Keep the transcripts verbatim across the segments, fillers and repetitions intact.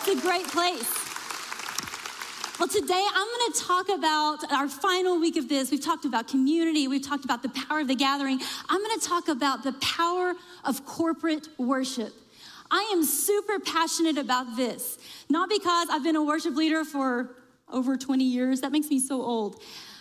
It's a great place. Well, today I'm going to talk about our final week of this. We've talked about community. We've talked about the power of the gathering. I'm going to talk about the power of corporate worship. I am super passionate about this, not because I've been a worship leader for over twenty years. That makes me so old.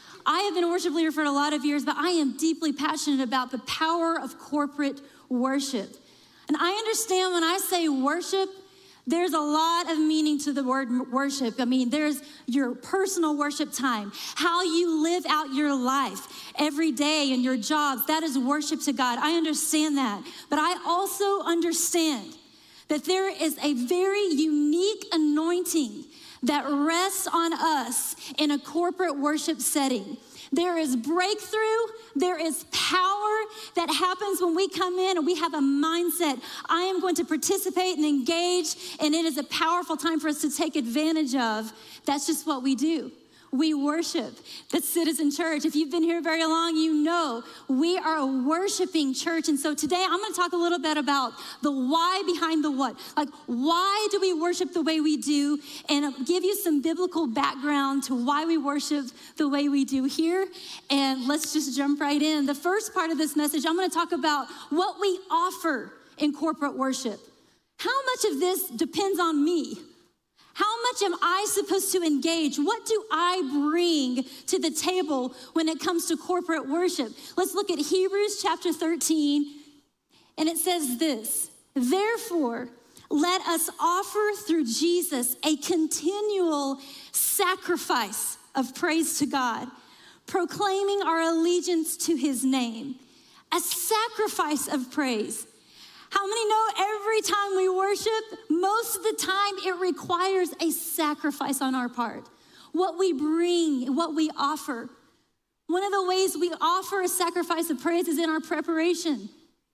I have been a worship leader for a lot of years, but I am deeply passionate about the power of corporate worship. And I understand when I say worship, there's a lot of meaning to the word worship. I mean, there's your personal worship time, how you live out your life every day in your jobs. That is worship to God. I understand that. But I also understand that there is a very unique anointing that rests on us in a corporate worship setting. There is breakthrough, there is power that happens when we come in and we have a mindset. I am going to participate and engage, and it is a powerful time for us to take advantage of. That's just what we do. We worship. That's Citizen Church. If you've been here very long, you know we are a worshiping church. And so today I'm going to talk a little bit about the why behind the what. Like, why do we worship the way we do? And give you some biblical background to why we worship the way we do here. And let's just jump right in. The first part of this message, I'm going to talk about what we offer in corporate worship. How much of this depends on me? How much am I supposed to engage? What do I bring to the table when it comes to corporate worship? Let's look at Hebrews chapter thirteen, and it says this: therefore, let us offer through Jesus a continual sacrifice of praise to God, proclaiming our allegiance to his name, a sacrifice of praise. How many know every time we worship, most of the time it requires a sacrifice on our part? What we bring, what we offer. One of the ways we offer a sacrifice of praise is in our preparation.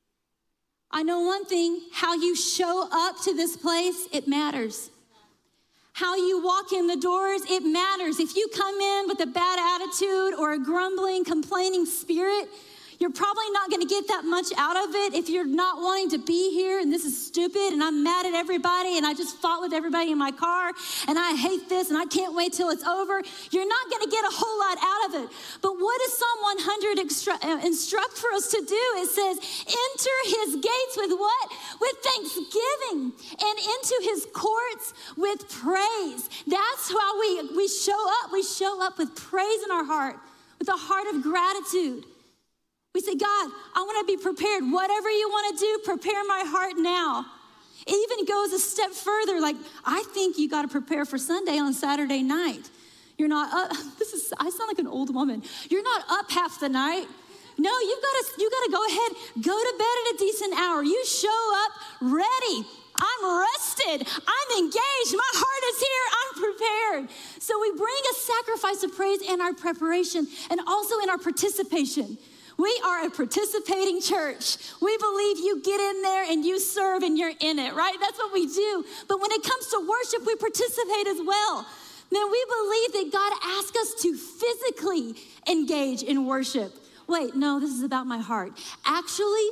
I know one thing, how you show up to this place, it matters. How you walk in the doors, it matters. If you come in with a bad attitude or a grumbling, complaining spirit, you're probably not going to get that much out of it if you're not wanting to be here, and this is stupid, and I'm mad at everybody, and I just fought with everybody in my car, and I hate this, and I can't wait till it's over. You're not going to get a whole lot out of it. But what does Psalm one hundred extra- uh, instruct for us to do? It says, enter his gates with what? With thanksgiving, and into his courts with praise. That's how we, we show up. We show up with praise in our heart, with a heart of gratitude. We say, God, I want to be prepared. Whatever you want to do, prepare my heart now. It even goes a step further. Like, I think you got to prepare for Sunday on Saturday night. You're not up. This is, I sound like an old woman. You're not up half the night. No, you got to, you got to go ahead, go to bed at a decent hour. You show up ready. I'm rested. I'm engaged. My heart is here. I'm prepared. So we bring a sacrifice of praise in our preparation and also in our participation. We are a participating church. We believe you get in there and you serve and you're in it, right? That's what we do. But when it comes to worship, we participate as well. Man, we believe that God asks us to physically engage in worship. Wait, no, this is about my heart. Actually,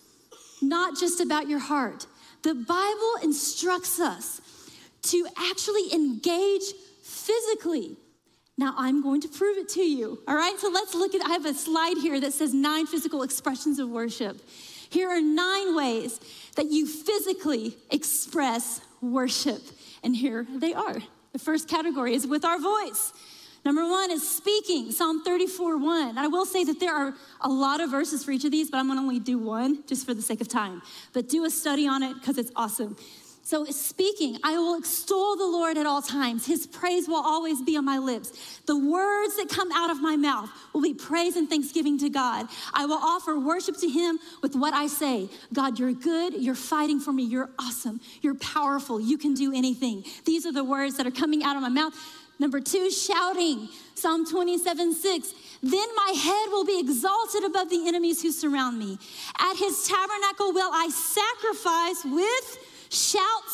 not just about your heart. The Bible instructs us to actually engage physically. Now, I'm going to prove it to you, all right? So let's look at, I have a slide here that says nine physical expressions of worship. Here are nine ways that you physically express worship, and here they are. The first category is with our voice. Number one is speaking, Psalm thirty-four one. I will say that there are a lot of verses for each of these, but I'm gonna only do one just for the sake of time. But do a study on it because it's awesome. So speaking, I will extol the Lord at all times. His praise will always be on my lips. The words that come out of my mouth will be praise and thanksgiving to God. I will offer worship to him with what I say. God, you're good. You're fighting for me. You're awesome. You're powerful. You can do anything. These are the words that are coming out of my mouth. Number two, shouting. Psalm twenty-seven six. Then my head will be exalted above the enemies who surround me. At his tabernacle will I sacrifice with shouts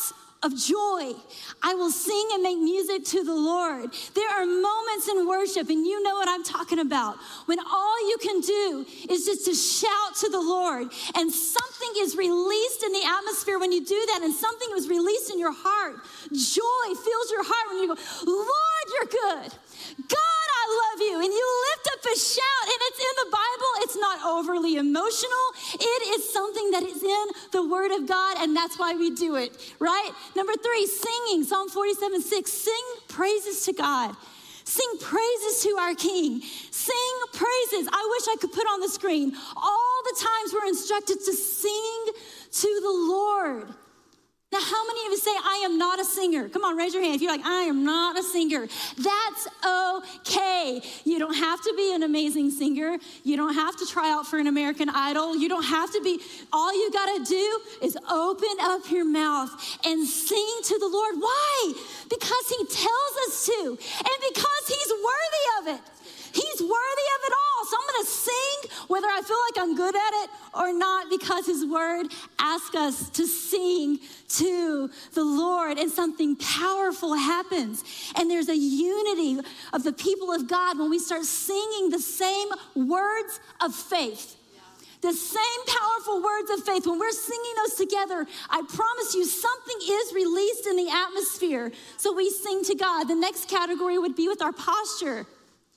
of joy. I will sing and make music to the Lord. There are moments in worship, and you know what I'm talking about, when all you can do is just to shout to the Lord, and something is released in the atmosphere when you do that, and something was released in your heart. Joy fills your heart when you go, Lord, you're good. God, I love you. And you lift up a shout, and it's in the Bible. It's not overly emotional. It is something that is in the Word of God, and that's why we do it, right? Number three, singing. Psalm forty-seven six, sing praises to God. Sing praises to our King. Sing praises. I wish I could put on the screen all the times we're instructed to sing to the Lord. Now, how many of you say, I am not a singer? Come on, raise your hand if you're like, I am not a singer. That's okay. You don't have to be an amazing singer. You don't have to try out for an American Idol. You don't have to be, all you gotta do is open up your mouth and sing to the Lord. Why? Because he tells us to, and because he's worthy of it. He's worthy of it all. So I'm going to sing whether I feel like I'm good at it or not, because his word asks us to sing to the Lord, and something powerful happens. And there's a unity of the people of God when we start singing the same words of faith. The same powerful words of faith. When we're singing those together, I promise you something is released in the atmosphere. So we sing to God. The next category would be with our posture.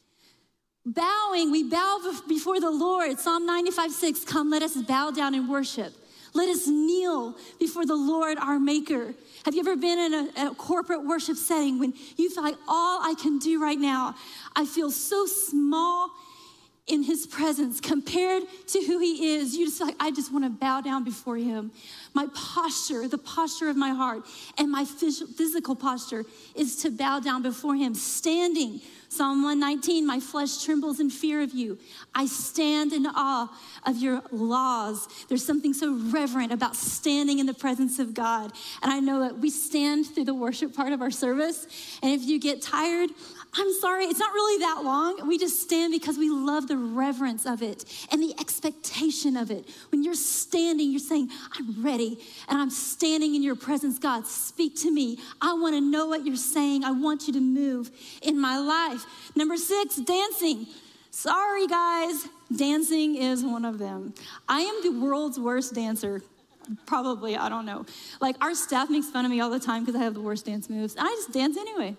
Bowing, we bow before the Lord. Psalm ninety-five six, come, let us bow down and worship. Let us kneel before the Lord, our maker. Have you ever been in a, a corporate worship setting when you feel like all I can do right now, I feel so small in his presence compared to who he is? You just feel like, I just want to bow down before him. My posture, the posture of my heart, and my physical posture is to bow down before him, standing. Psalm one nineteen, my flesh trembles in fear of you. I stand in awe of your laws. There's something so reverent about standing in the presence of God. And I know that we stand through the worship part of our service. And if you get tired, I'm sorry, it's not really that long. We just stand because we love the reverence of it and the expectation of it. When you're standing, you're saying, I'm ready and I'm standing in your presence. God, speak to me. I want to know what you're saying. I want you to move in my life. Number six, dancing. Sorry, guys, dancing is one of them. I am the world's worst dancer. Probably, I don't know. Like, our staff makes fun of me all the time because I have the worst dance moves. I just dance anyway.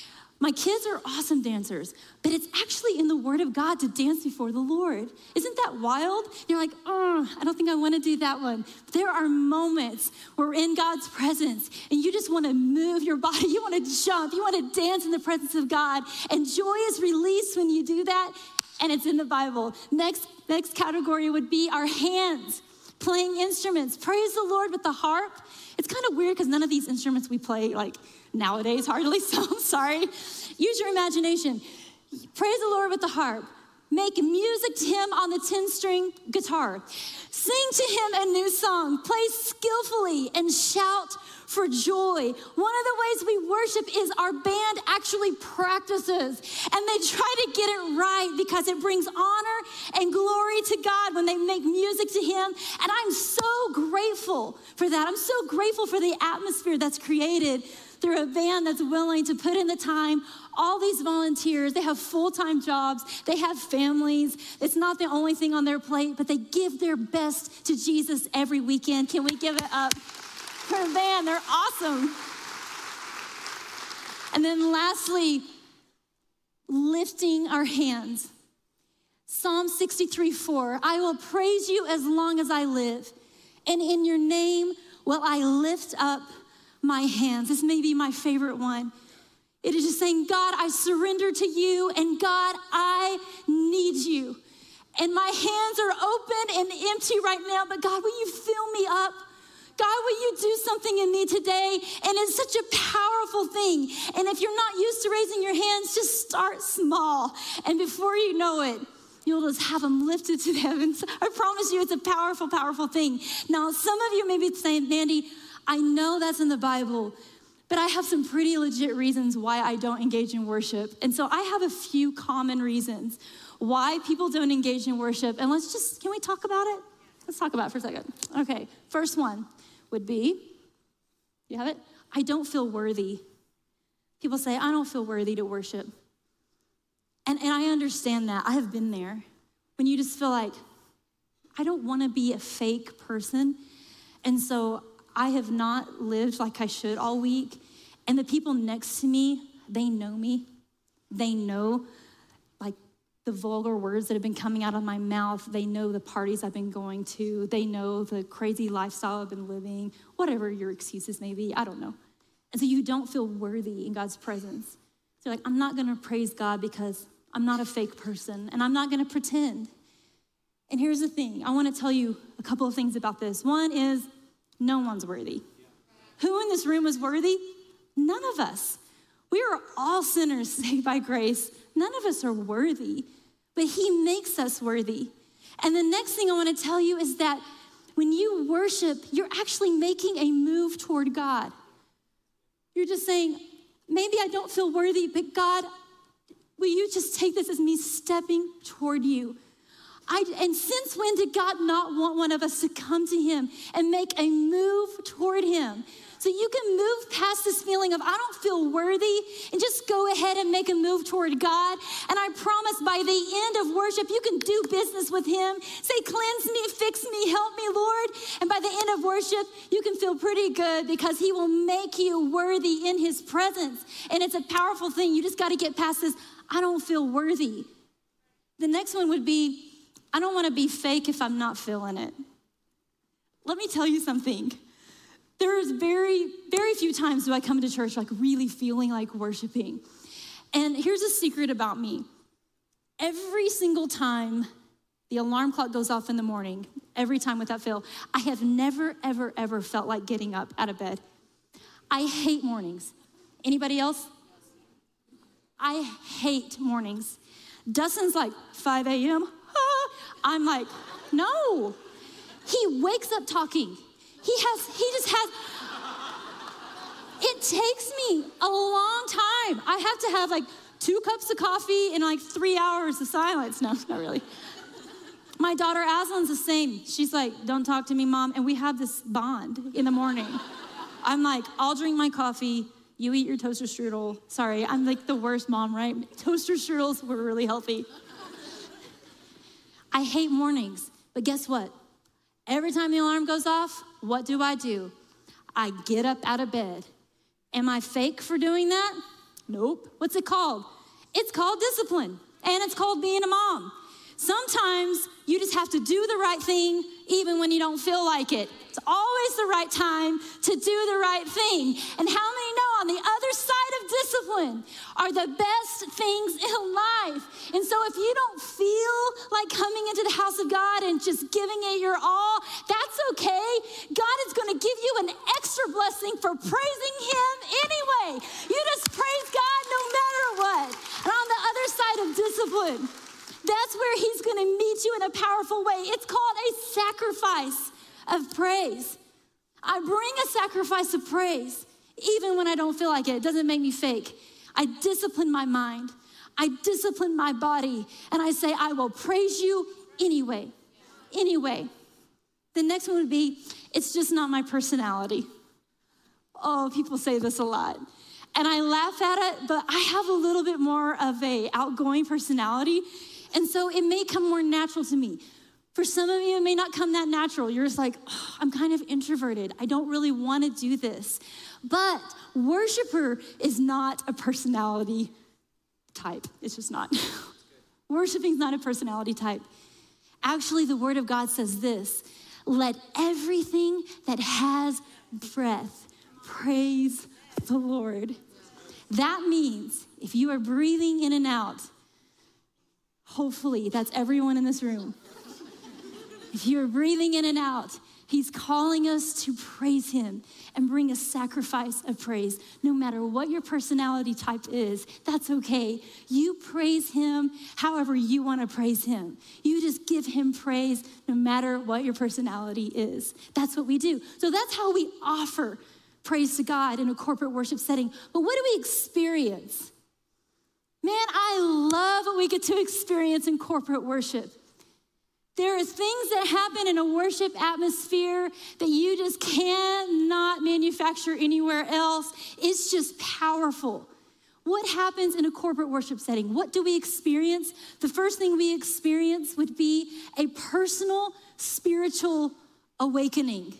My kids are awesome dancers, but it's actually in the Word of God to dance before the Lord. Isn't that wild? You're like, oh, I don't think I want to do that one. But there are moments where we're in God's presence and you just want to move your body. You want to jump. You want to dance in the presence of God. And joy is released when you do that, and it's in the Bible. Next, next category would be our hands, playing instruments. Praise the Lord with the harp. It's kind of weird because none of these instruments we play like nowadays, hardly, so I'm sorry. Use your imagination. Praise the Lord with the harp. Make music to him on the ten-string guitar. Sing to him a new song. Play skillfully and shout for joy. One of the ways we worship is our band actually practices, and they try to get it right because it brings honor and glory to God when they make music to him. And I'm so grateful for that. I'm so grateful for the atmosphere that's created through a band that's willing to put in the time. All these volunteers, they have full-time jobs, they have families. It's not the only thing on their plate, but they give their best to Jesus every weekend. Can we give it up for the band? They're awesome. And then lastly, lifting our hands. Psalm sixty-three four, I will praise you as long as I live, and in your name will I lift up my hands. This may be my favorite one. It is just saying, God, I surrender to you, and God, I need you. And my hands are open and empty right now, but God, will you fill me up? God, will you do something in me today? And it's such a powerful thing. And if you're not used to raising your hands, just start small. And before you know it, you'll just have them lifted to the heavens. I promise you, it's a powerful, powerful thing. Now, some of you may be saying, Mandy, I know that's in the Bible, but I have some pretty legit reasons why I don't engage in worship. And so I have a few common reasons why people don't engage in worship. And let's just, can we talk about it? Let's talk about it for a second. Okay, first one would be, you have it? I don't feel worthy. People say, I don't feel worthy to worship. And, and I understand that. I have been there. When you just feel like, I don't want to be a fake person. And so I have not lived like I should all week. And the people next to me, they know me. They know like the vulgar words that have been coming out of my mouth. They know the parties I've been going to. They know the crazy lifestyle I've been living, whatever your excuses may be. I don't know. And so you don't feel worthy in God's presence. So you're like, I'm not going to praise God because I'm not a fake person and I'm not going to pretend. And here's the thing. I want to tell you a couple of things about this. One is no one's worthy. Who in this room is worthy? None of us. We are all sinners saved by grace. None of us are worthy, but he makes us worthy. And the next thing I want to tell you is that when you worship, you're actually making a move toward God. You're just saying, maybe I don't feel worthy, but God, will you just take this as me stepping toward you? I, and since when did God not want one of us to come to him and make a move toward him? So you can move past this feeling of I don't feel worthy and just go ahead and make a move toward God. And I promise by the end of worship, you can do business with him. Say, cleanse me, fix me, help me, Lord. And by the end of worship, you can feel pretty good because he will make you worthy in his presence. And it's a powerful thing. You just got to get past this, I don't feel worthy. The next one would be, I don't want to be fake if I'm not feeling it. Let me tell you something. There's very, very few times do I come to church like really feeling like worshiping. And here's a secret about me. Every single time the alarm clock goes off in the morning, every time without fail, I have never, ever, ever felt like getting up out of bed. I hate mornings. Anybody else? I hate mornings. Dustin's like five a.m. Ah. I'm like, no. He wakes up talking. He has, he just has, it takes me a long time. I have to have like two cups of coffee and like three hours of silence. No, not really. My daughter Aslan's the same. She's like, don't talk to me, Mom. And we have this bond in the morning. I'm like, I'll drink my coffee. You eat your toaster strudel. Sorry, I'm like the worst mom, right? Toaster strudels were really healthy. I hate mornings, but guess what? Every time the alarm goes off, what do I do? I get up out of bed. Am I fake for doing that? Nope. What's it called? It's called discipline, and it's called being a mom. Sometimes you just have to do the right thing even when you don't feel like it. It's always the right time to do the right thing. And how many know on the other side of discipline are the best things in life? And so if you don't feel like coming into the house of God and just giving it your all, that's okay. God is going to give you an extra blessing for praising him anyway. You just praise God no matter what. And on the other side of discipline, that's where he's going to meet you in a powerful way. It's called a sacrifice of praise. I bring a sacrifice of praise even when I don't feel like it. It doesn't make me fake. I discipline my mind. I discipline my body. And I say, I will praise you anyway. Anyway. The next one would be, it's just not my personality. Oh, people say this a lot. And I laugh at it, but I have a little bit more of a outgoing personality. And so it may come more natural to me. For some of you, it may not come that natural. You're just like, oh, I'm kind of introverted. I don't really want to do this. But worshiper is not a personality type. It's just not. Worshiping is not a personality type. Actually, the word of God says this, let everything that has breath praise the Lord. That means if you are breathing in and out, hopefully that's everyone in this room. If you're breathing in and out, he's calling us to praise him and bring a sacrifice of praise. No matter what your personality type is, that's okay. You praise him however you want to praise him. You just give him praise no matter what your personality is. That's what we do. So that's how we offer praise to God in a corporate worship setting. But what do we experience? Man, I love what we get to experience in corporate worship. There are things that happen in a worship atmosphere that you just cannot manufacture anywhere else. It's just powerful. What happens in a corporate worship setting? What do we experience? The first thing we experience would be a personal spiritual awakening.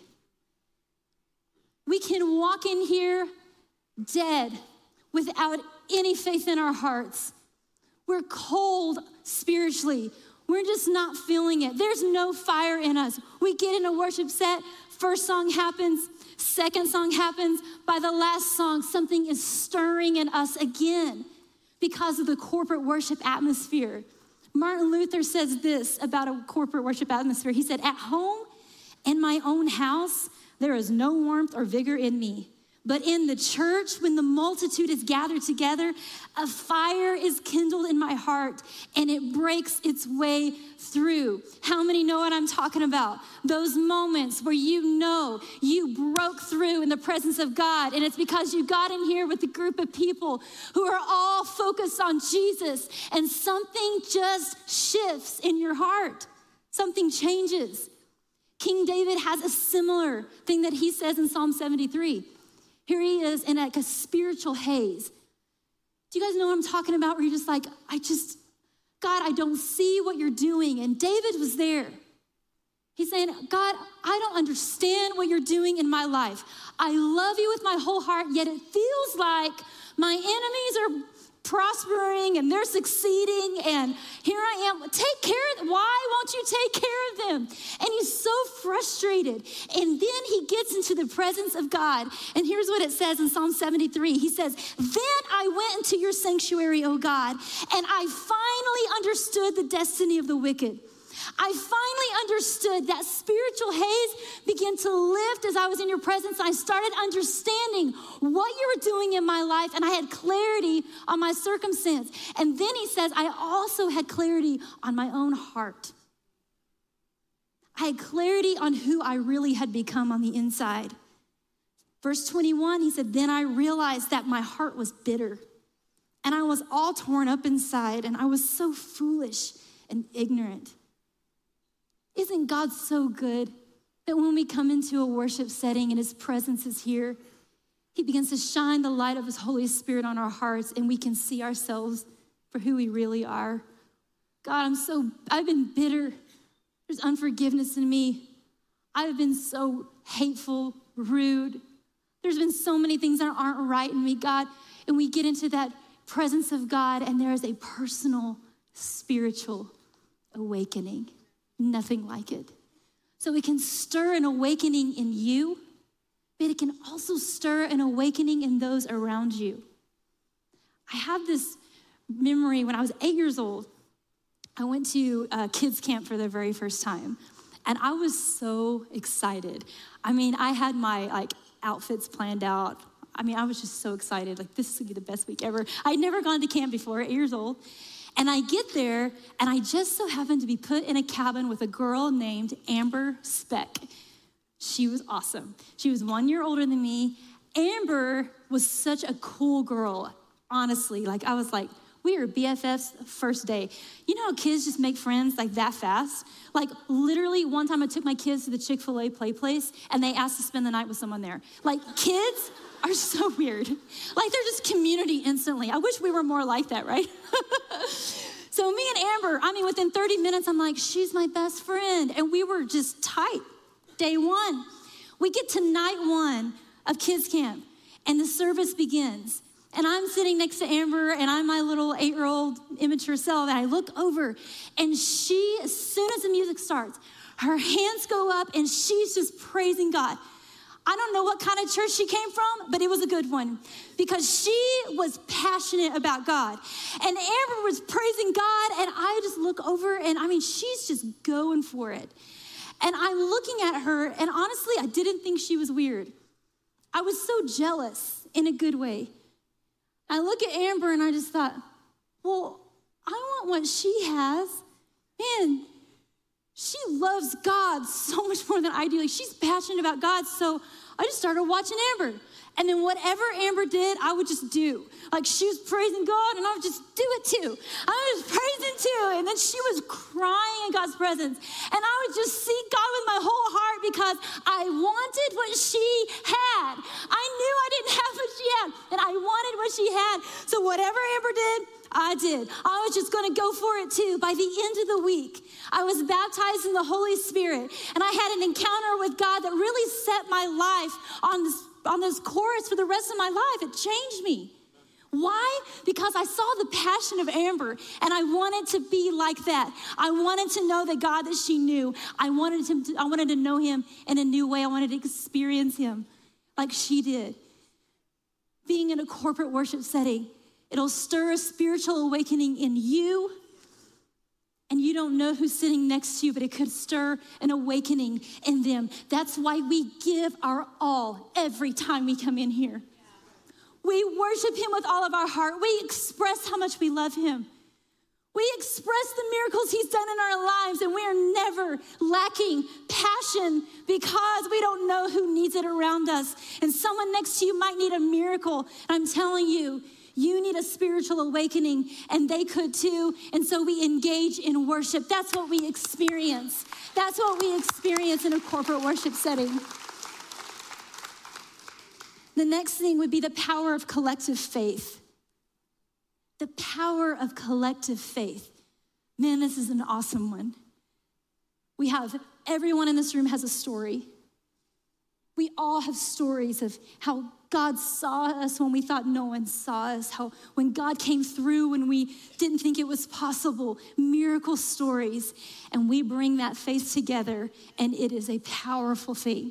We can walk in here dead without any faith in our hearts. We're cold spiritually. We're just not feeling it. There's no fire in us. We get in a worship set, first song happens, second song happens. By the last song, something is stirring in us again because of the corporate worship atmosphere. Martin Luther says this about a corporate worship atmosphere. He said, "At home, in my own house, there is no warmth or vigor in me. But in the church, when the multitude is gathered together, a fire is kindled in my heart and it breaks its way through." How many know what I'm talking about? Those moments where you know you broke through in the presence of God, and it's because you got in here with a group of people who are all focused on Jesus, and something just shifts in your heart. Something changes. King David has a similar thing that he says in Psalm seventy-three. Here he is in like a spiritual haze. Do you guys know what I'm talking about? Where you're just like, I just, God, I don't see what you're doing. And David was there. He's saying, God, I don't understand what you're doing in my life. I love you with my whole heart, yet it feels like my enemies are prospering and they're succeeding, and here I am. Take care of them. Why won't you take care of them? And he's so frustrated. And then he gets into the presence of God. And here's what it says in Psalm seventy-three. He says, "Then I went into your sanctuary, O God, and I finally understood the destiny of the wicked." I finally understood. That spiritual haze began to lift as I was in your presence. I started understanding what you were doing in my life, and I had clarity on my circumstance. And then he says, I also had clarity on my own heart. I had clarity on who I really had become on the inside. Verse twenty-one, he said, "Then I realized that my heart was bitter, and I was all torn up inside, and I was so foolish and ignorant." Isn't God so good that when we come into a worship setting and his presence is here, he begins to shine the light of his Holy Spirit on our hearts, and we can see ourselves for who we really are? God, I'm so, I've been bitter. There's unforgiveness in me. I've been so hateful, rude. There's been so many things that aren't right in me, God. And we get into that presence of God, and there is a personal, spiritual awakening. Nothing like it. So it can stir an awakening in you, but it can also stir an awakening in those around you. I have this memory when I was eight years old. I went to a kids camp for the very first time, and I was so excited. I mean, I had my like outfits planned out. I mean, I was just so excited. Like, this would be the best week ever. I'd never gone to camp before, eight years old. And I get there, and I just so happened to be put in a cabin with a girl named Amber Speck. She was awesome. She was one year older than me. Amber was such a cool girl, honestly. Like, I was like, we were B F Fs first day. You know how kids just make friends like that fast? Like, literally, one time I took my kids to the Chick-fil-A play place, and they asked to spend the night with someone there. Like, kids are so weird. Like, they're just community instantly. I wish we were more like that, right? So me and Amber, I mean, within thirty minutes, I'm like, she's my best friend. And we were just tight. Day one, we get to night one of kids camp, and the service begins. And I'm sitting next to Amber, and I'm my little eight-year-old immature self, and I look over, and she, as soon as the music starts, her hands go up, and she's just praising God. I don't know what kind of church she came from, but it was a good one, because she was passionate about God. And Amber was praising God, and I just look over, and I mean, she's just going for it. And I'm looking at her, and honestly, I didn't think she was weird. I was so jealous in a good way. I look at Amber, and I just thought, well, I want what she has. Man, she loves God so much more than I do. Like, she's passionate about God. So I just started watching Amber. And then whatever Amber did, I would just do. Like she was praising God and I would just do it too. I was praising too. And then she was crying in God's presence. And I would just seek God with my whole heart because I wanted what she had. I knew I didn't have what she had and I wanted what she had. So whatever Amber did, I did. I was just going to go for it too. By the end of the week, I was baptized in the Holy Spirit and I had an encounter with God that really set my life on this on this course for the rest of my life. It changed me. Why? Because I saw the passion of Amber and I wanted to be like that. I wanted to know the God that she knew. I wanted him to, I wanted to know him in a new way. I wanted to experience him like she did. Being in a corporate worship setting, it'll stir a spiritual awakening in you. And you don't know who's sitting next to you, but it could stir an awakening in them. That's why we give our all every time we come in here. We worship him with all of our heart. We express how much we love him. We express the miracles he's done in our lives, and we are never lacking passion because we don't know who needs it around us. And someone next to you might need a miracle. And I'm telling you, you need a spiritual awakening, and they could too. And so we engage in worship. That's what we experience. That's what we experience in a corporate worship setting. The next thing would be the power of collective faith. The power of collective faith. Man, this is an awesome one. We have, everyone in this room has a story. We all have stories of how God saw us when we thought no one saw us, how when God came through when we didn't think it was possible, miracle stories. And we bring that faith together, and it is a powerful thing.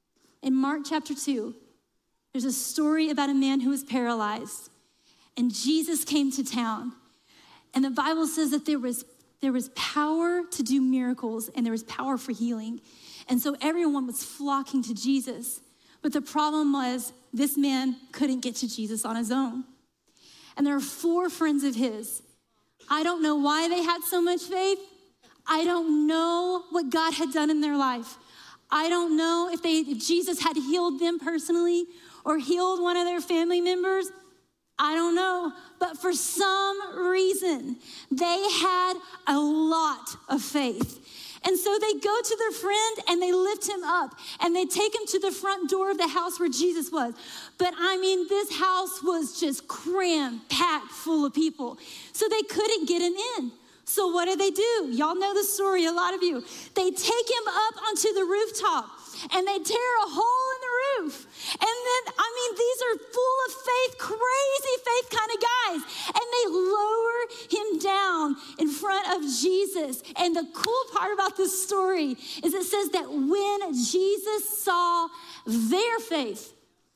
In Mark chapter two, there's a story about a man who was paralyzed, and Jesus came to town. And the Bible says that there was, there was power to do miracles, and there was power for healing. And so everyone was flocking to Jesus. But the problem was this man couldn't get to Jesus on his own. And there are four friends of his. I don't know why they had so much faith. I don't know what God had done in their life. I don't know if they, if Jesus had healed them personally or healed one of their family members. I don't know. But for some reason, they had a lot of faith. And so they go to their friend and they lift him up and they take him to the front door of the house where Jesus was. But I mean, this house was just crammed, packed full of people. So they couldn't get him in. So what do they do? Y'all know the story, a lot of you. They take him up onto the rooftop and they tear a hole in the roof. And then, I mean, these are full of faith, crazy faith kind of guys. And they lower him down in front of Jesus. And the cool part about this story is it says that when Jesus saw their faith,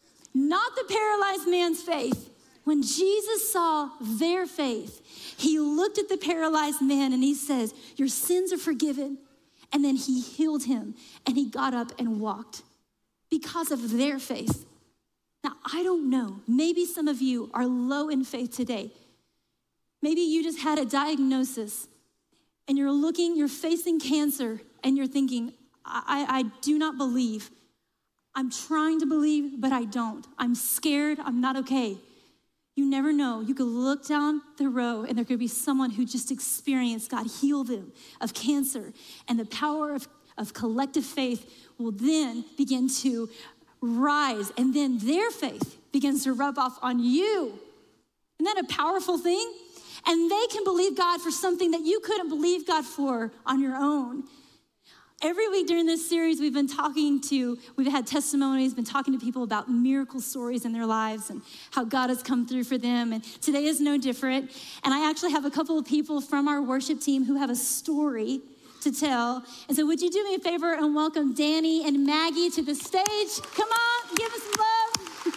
not the paralyzed man's faith, when Jesus saw their faith, he looked at the paralyzed man and he says, your sins are forgiven. And then he healed him and he got up and walked because of their faith. Now, I don't know. Maybe some of you are low in faith today. Maybe you just had a diagnosis and you're looking, you're facing cancer and you're thinking, I, I do not believe. I'm trying to believe, but I don't. I'm scared. I'm not okay. You never know. You could look down the row and there could be someone who just experienced God heal them of cancer. And the power of, of collective faith will then begin to rise. And then their faith begins to rub off on you. Isn't that a powerful thing? And they can believe God for something that you couldn't believe God for on your own. Every week during this series, we've been talking to, we've had testimonies, been talking to people about miracle stories in their lives and how God has come through for them. And today is no different. And I actually have a couple of people from our worship team who have a story to tell. And so would you do me a favor and welcome Danny and Maggie to the stage? Come on, give us some love.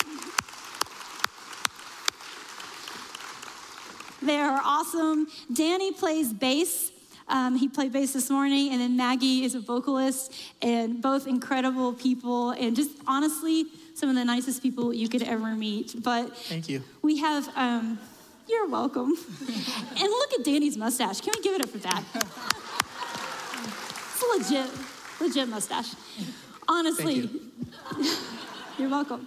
They are awesome. Danny plays bass. Um, he played bass this morning, and then Maggie is a vocalist, and both incredible people, and just honestly, some of the nicest people you could ever meet. But thank you. We have, um, you're welcome. And look at Danny's mustache. Can we give it up for that? It's a legit, legit mustache. Honestly, thank you. You're welcome.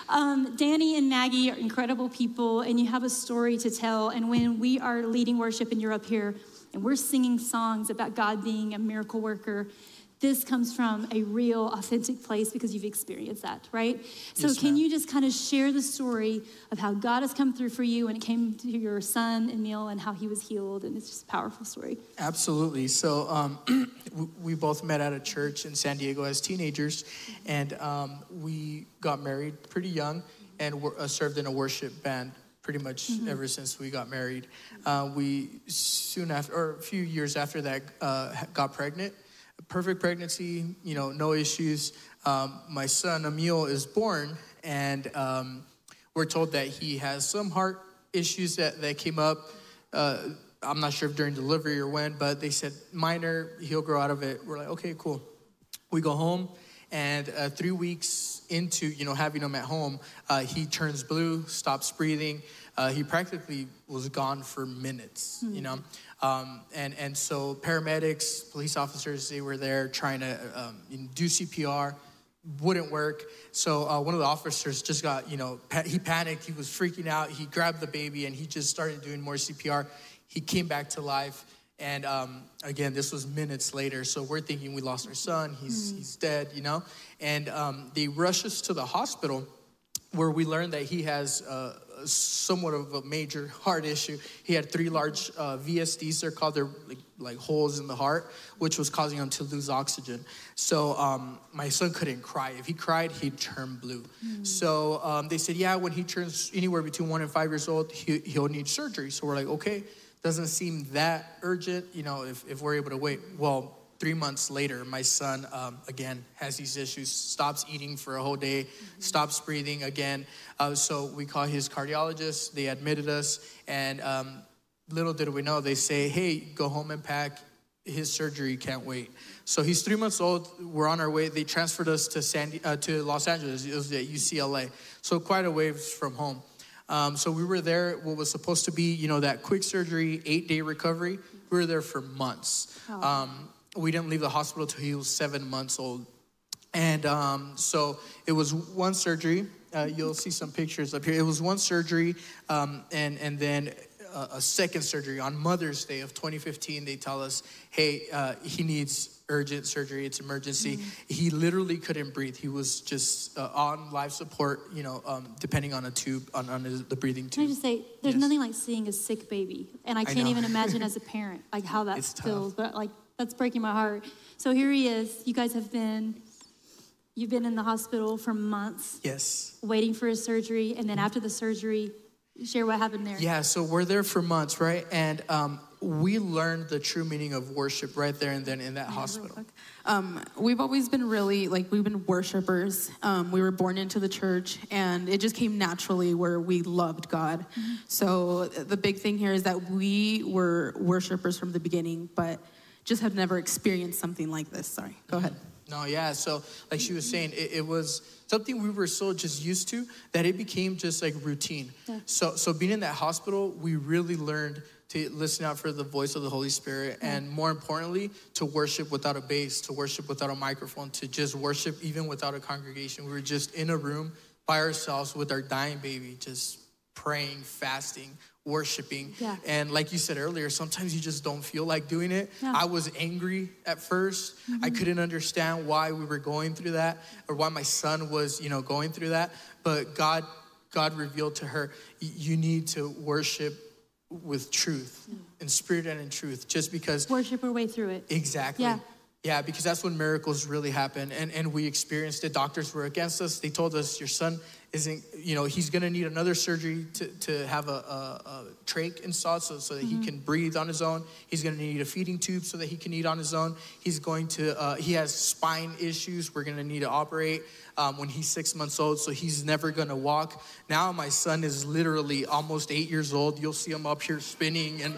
Um, Danny and Maggie are incredible people, and you have a story to tell. And when we are leading worship and you're up here and we're singing songs about God being a miracle worker, this comes from a real, authentic place because you've experienced that, right? So Yes, can ma'am. you just kind of share the story of how God has come through for you when it came to your son, Emil, and how he was healed? And it's just a powerful story. Absolutely. So um, we- we both met at a church in San Diego as teenagers, and um, we got married pretty young and were, uh, served in a worship band pretty much Mm-hmm. ever since we got married. Uh, we soon after, or a few years after that, uh, got pregnant. Perfect pregnancy, you know, no issues. Um, my son, Emil, is born, and um, we're told that he has some heart issues that, that came up. Uh, I'm not sure if during delivery or when, but they said minor, he'll grow out of it. We're like, okay, cool. We go home, and uh, three weeks into, you know, having him at home, uh, he turns blue, stops breathing. Uh, he practically was gone for minutes, you know. Um, and, and so paramedics, police officers, they were there trying to um, do C P R, wouldn't work. So uh, one of the officers just got, you know, pa- he panicked, he was freaking out. He grabbed the baby and he just started doing more C P R. He came back to life. And um, again, this was minutes later. So we're thinking we lost our son, he's, mm. he's dead, you know. And um, they rush us to the hospital where we learned that he has uh, somewhat of a major heart issue. He had three large uh, V S Ds, they're called, they're like, like holes in the heart, which was causing him to lose oxygen. So um, my son couldn't cry. If he cried, he'd turn blue. Mm. So um, they said, yeah, when he turns anywhere between one and five years old, he, he'll need surgery. So we're like, okay, doesn't seem that urgent, you know, if, if we're able to wait. Well, three months later, my son, um, again, has these issues, stops eating for a whole day, mm-hmm. stops breathing again. Uh, so we call his cardiologist. They admitted us. And um, little did we know, they say, hey, go home and pack. His surgery can't wait. So he's three months old. We're on our way. They transferred us to San, uh, to Los Angeles. It was at U C L A. So quite a ways from home. Um, so we were there, what was supposed to be, you know, that quick surgery, eight-day recovery. We were there for months. Oh. Um, we didn't leave the hospital till he was seven months old. And um, so it was one surgery. Uh, you'll see some pictures up here. It was one surgery, um, and, and then a, a second surgery. On Mother's Day of twenty fifteen, they tell us, hey, uh, he needs urgent surgery, it's emergency. Mm-hmm. He literally couldn't breathe. He was just uh, on life support, you know, um, depending on a tube, on, on his, the breathing tube. Can I just say, there's yes. nothing like seeing a sick baby. And I can't I even imagine as a parent, like how that it's feels. tough. But like, that's breaking my heart. So here he is. You guys have been, you've been in the hospital for months. Yes. Waiting for his surgery. And then after the surgery, share what happened there. Yeah, so we're there for months, right? And um, we learned the true meaning of worship right there and then in that yeah, hospital. Um, we've always been really, like, we've been worshipers. Um, we were born into the church, and it just came naturally where we loved God. Mm-hmm. So the big thing here is that we were worshipers from the beginning, but just have never experienced something like this. Sorry, go mm-hmm. ahead. No, yeah, so like she was saying, it, it was something we were so just used to that it became just like routine. Yeah. So so being in that hospital, we really learned to listen out for the voice of the Holy Spirit, yeah. and more importantly, to worship without a bass, to worship without a microphone, to just worship even without a congregation. We were just in a room by ourselves with our dying baby, just praying, fasting, worshiping. Yeah. And like you said earlier, sometimes you just don't feel like doing it. Yeah. I was angry at first. Mm-hmm. I couldn't understand why we were going through that or why my son was, you know, going through that. But God, God revealed to her, you need to worship with truth, yeah. in spirit and in truth, just because. Worship our way through it. Exactly. Yeah. Yeah, because that's when miracles really happen. And, and we experienced it. Doctors were against us. They told us, your son isn't, you know, he's going to need another surgery to, to have a, a, a trach installed so, so that mm-hmm. he can breathe on his own. He's going to need a feeding tube so that he can eat on his own. He's going to, uh, he has spine issues. We're going to need to operate um, when he's six months old, so he's never going to walk. Now my son is literally almost eight years old. You'll see him up here spinning, and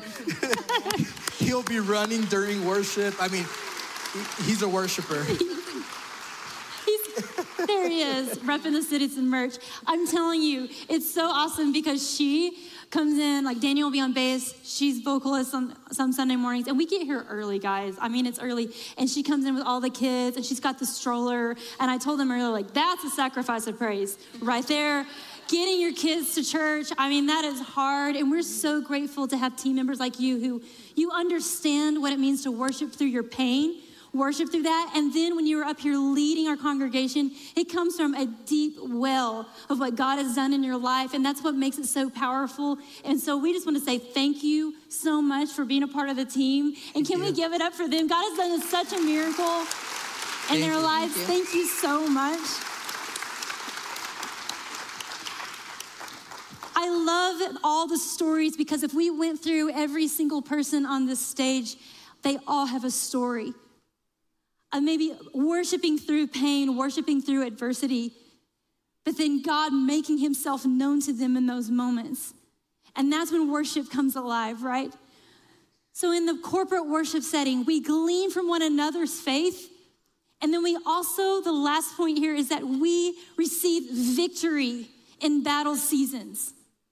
he'll be running during worship. I mean, he's a worshiper. He's, there he is, repping the Citizen merch. I'm telling you, it's so awesome because she comes in, like Daniel will be on bass. She's vocalist on some Sunday mornings. And we get here early, guys. I mean, it's early. And she comes in with all the kids and she's got the stroller. And I told them earlier, like, that's a sacrifice of praise right there. Getting your kids to church, I mean, that is hard. And we're so grateful to have team members like you who you understand what it means to worship through your pain, worship through that. And then when you're up here leading our congregation, it comes from a deep well of what God has done in your life. And that's what makes it so powerful. And so we just want to say thank you so much for being a part of the team. And can we give it up for them? God has done such a miracle in their lives. Thank you so much. I love all the stories because if we went through every single person on this stage, they all have a story. Uh, maybe worshiping through pain, worshiping through adversity, but then God making himself known to them in those moments. And that's when worship comes alive, right? So in the corporate worship setting, we glean from one another's faith. And then we also, the last point here is that we receive victory in battle seasons.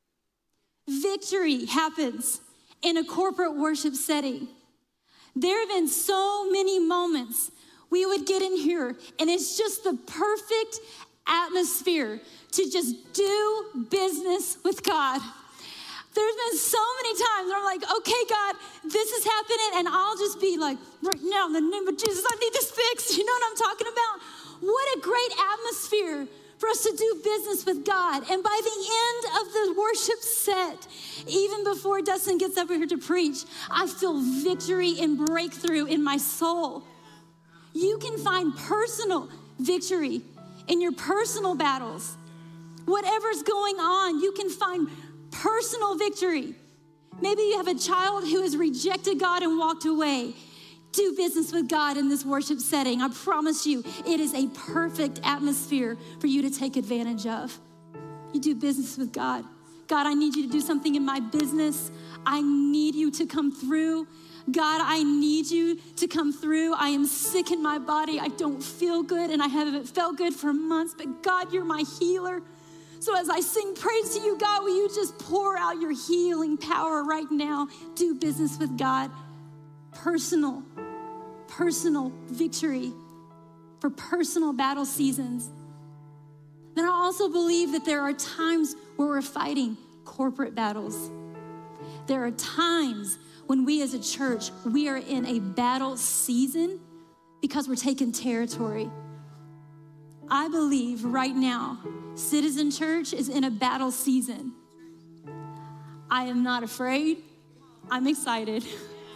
Victory happens in a corporate worship setting. There have been so many moments we would get in here and it's just the perfect atmosphere to just do business with God. There's been so many times where I'm like, okay, God, this is happening. And I'll just be like, right now, in the name of Jesus, I need this fixed. You know what I'm talking about? What a great atmosphere for us to do business with God. And by the end of the worship set, even before Dustin gets up here to preach, I feel victory and breakthrough in my soul. You can find personal victory in your personal battles. Whatever's going on, you can find personal victory. Maybe you have a child who has rejected God and walked away. Do business with God in this worship setting. I promise you, it is a perfect atmosphere for you to take advantage of. You do business with God. God, I need you to do something in my business. I need you to come through. God, I need you to come through. I am sick in my body. I don't feel good, and I haven't felt good for months, but God, you're my healer. So as I sing praise to you, God, will you just pour out your healing power right now? Do business with God. Personal, personal victory for personal battle seasons. Then I also believe that there are times where we're fighting corporate battles. There are times when we as a church, we are in a battle season because we're taking territory. I believe right now, Citizen Church is in a battle season. I am not afraid. I'm excited.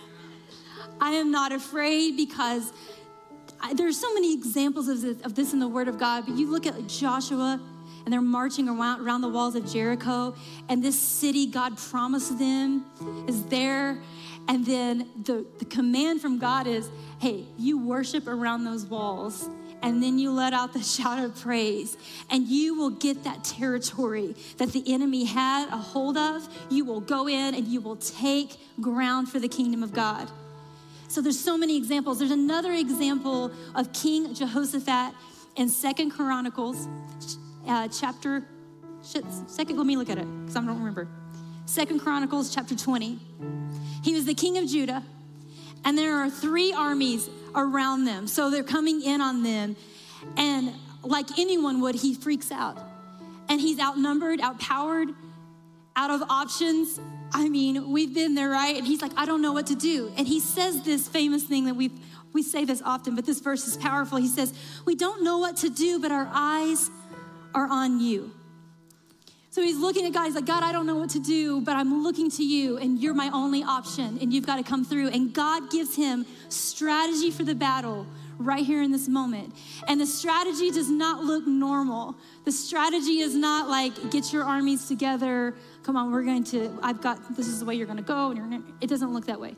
I am not afraid because I, there's so many examples of this, of this in the Word of God, but you look at Joshua and they're marching around, around the walls of Jericho, and this city God promised them is there. And then the, the command from God is, hey, you worship around those walls, and then you let out the shout of praise, and you will get that territory that the enemy had a hold of. You will go in and you will take ground for the kingdom of God. So there's so many examples. There's another example of King Jehoshaphat in Second Chronicles, uh, chapter, second, let me look at it, because I don't remember. Second Chronicles, chapter twenty. He was the king of Judah, and there are three armies around them. So they're coming in on them, and like anyone would, he freaks out. And he's outnumbered, outpowered, out of options. I mean, we've been there, right? And he's like, I don't know what to do. And he says this famous thing that we we say this often, but this verse is powerful. He says, we don't know what to do, but our eyes are on you. So he's looking at God, he's like, God, I don't know what to do, but I'm looking to you, and you're my only option, and you've got to come through. And God gives him strategy for the battle right here in this moment. And the strategy does not look normal. The strategy is not like, get your armies together. Come on, we're going to, I've got, this is the way you're going to go. And you're gonna, it doesn't look that way.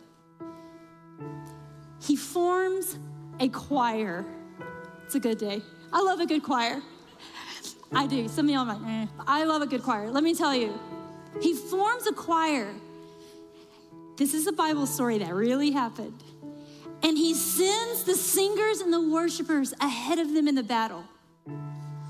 He forms a choir. It's a good day. I love a good choir. I do. Some of y'all are like, eh. I love a good choir. Let me tell you, he forms a choir. This is a Bible story that really happened. And he sends the singers and the worshipers ahead of them in the battle.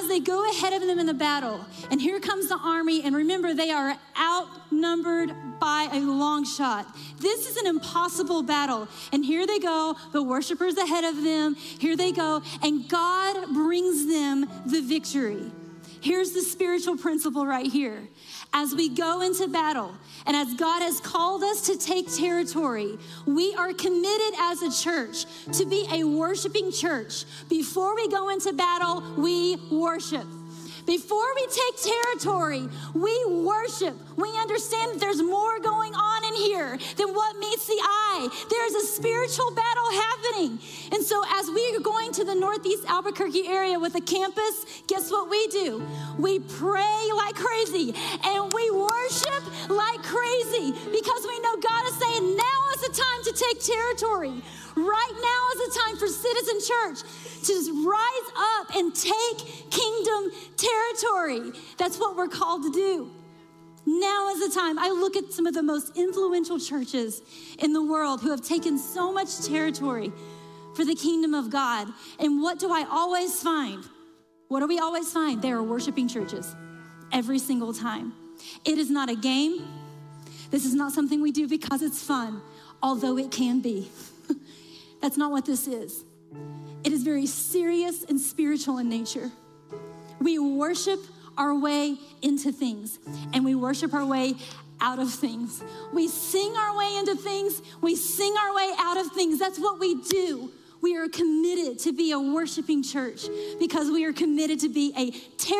as they go ahead of them in the battle, and here comes the army, and remember, they are outnumbered by a long shot. This is an impossible battle. And here they go, the worshipers ahead of them, here they go, and God brings them the victory. Here's the spiritual principle right here. As we go into battle, and as God has called us to take territory, we are committed as a church to be a worshiping church. Before we go into battle, we worship. Before we take territory, we worship. We understand that there's more going on in here than what meets the eye. There's a spiritual battle happening. And so as we are going to the Northeast Albuquerque area with a campus, guess what we do? We pray like crazy and we worship like crazy because we know God is saying now is the time to take territory. Right now is the time for Citizen Church to rise up and take kingdom territory. That's what we're called to do. Now is the time. I look at some of the most influential churches in the world who have taken so much territory for the kingdom of God. And what do I always find? What do we always find? They are worshiping churches every single time. It is not a game. This is not something we do because it's fun, although it can be. That's not what this is. It is very serious and spiritual in nature. We worship our way into things, and we worship our way out of things. We sing our way into things. We sing our way out of things. That's what we do. We are committed to be a worshiping church because we are committed to be a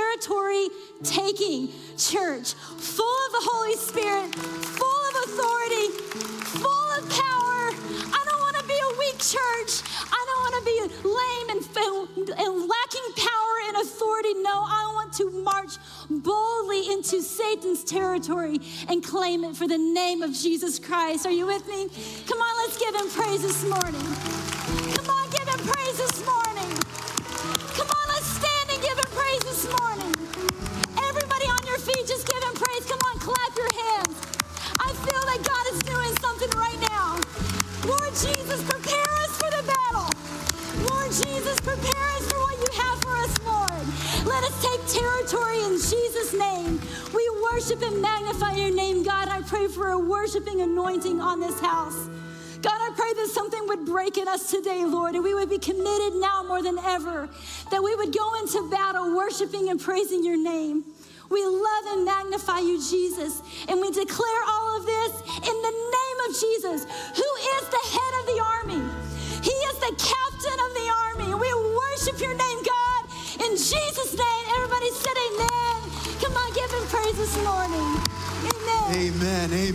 territory-taking church full of the Holy Spirit, full of authority, full of power. I don't want to be a weak church. I don't want to be lame and, and lacking power and authority. No, I want to march boldly into Satan's territory and claim it for the name of Jesus Christ. Are you with me? Come on, let's give him praise this morning. Come on, give him praise this morning. Come on, let's stand and give him praise this morning. Everybody on your feet, just give him praise. Come on, clap your hands. I feel that God is doing something right now. Lord Jesus, prepare us for the battle. Lord Jesus, prepare us for what you have for us, Lord. Let us take territory in Jesus' name. We worship and magnify your name, God. I pray for a worshiping anointing on this house. God, I pray that something would break in us today, Lord, and we would be committed now more than ever, that we would go into battle worshiping and praising your name. We love and magnify you, Jesus, and we declare all of this in the name of Jesus, who is the head of the army. He is the captain of the army, and we worship your name, God, in Jesus' name. Everybody said amen. Come on, give him praise this morning. Amen. Amen. Amen.